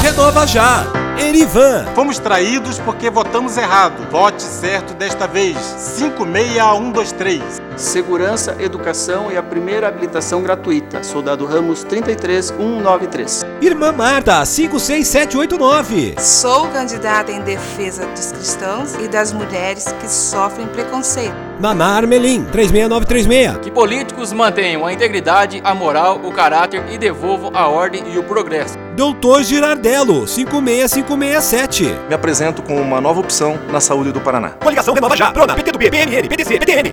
Renova Já. Erivan. Fomos traídos porque votamos errado. Vote certo desta vez. 56123. Segurança, Educação e a primeira habilitação gratuita. Soldado Ramos 33193. Irmã Marta, 56789. Sou candidata em defesa dos cristãos e das mulheres que sofrem preconceito. Naná Armelim, 36936. Que políticos mantenham a integridade, a moral, o caráter e devolvam a ordem e o progresso. Doutor Girardello, 56567. Me apresento com uma nova opção na saúde do Paraná. Coligação Renova Já. Prona, PTB, PMN, PTC, PTN.